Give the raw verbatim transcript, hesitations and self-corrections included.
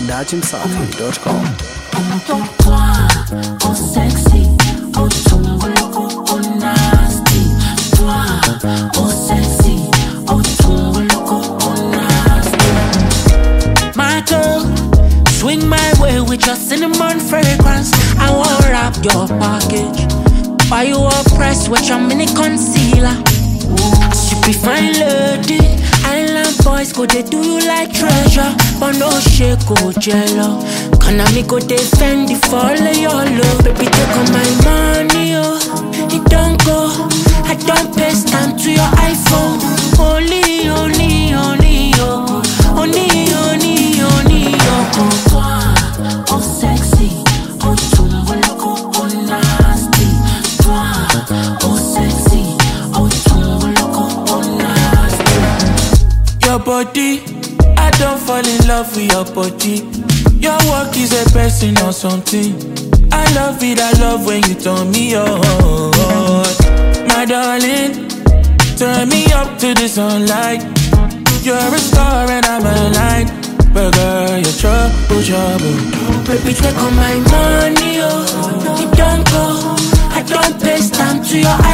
datimsafi dot com. Oh sexy, oh tumbo loco, oh nasty. Oh sexy, oh tumbo loco, oh nasty. My girl, swing my way with your cinnamon fragrance. I won't wrap your package. Buy you a press with your mini concealer. Super fine lady. Island boys go they do you like treasure, but no shake go jello. Can I make go defend the fall of your love? Baby, take on my money, oh. It don't go. I don't pay stamp to your iPhone. Only, only, only, oh. Only, only, only, oh. Oh, sexy. Oh, tumbo loco, oh, nasty. Oh, sexy. Oh, tumbo loco, oh, nasty. Your body, I don't fall in love with your body. Your work is a person or something. I love it, I love when you turn me on. My darling, turn me up to the sunlight. You're a star and I'm a light. But girl, you're trouble, trouble. Baby, take all my money, oh. It don't go. I don't pay stamp to your